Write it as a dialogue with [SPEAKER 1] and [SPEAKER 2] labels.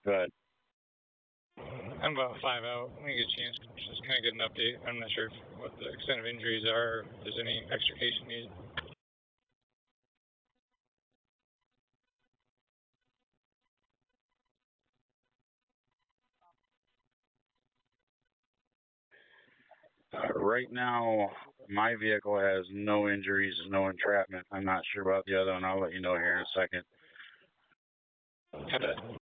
[SPEAKER 1] Good.
[SPEAKER 2] I'm about 5 out. When you get a chance, just kind of get an update. I'm not sure what the extent of injuries are, or if there's any extrication needed.
[SPEAKER 1] Right now, my vehicle has no injuries, no entrapment. I'm not sure about the other one. I'll let you know here in a second.
[SPEAKER 2] Got it.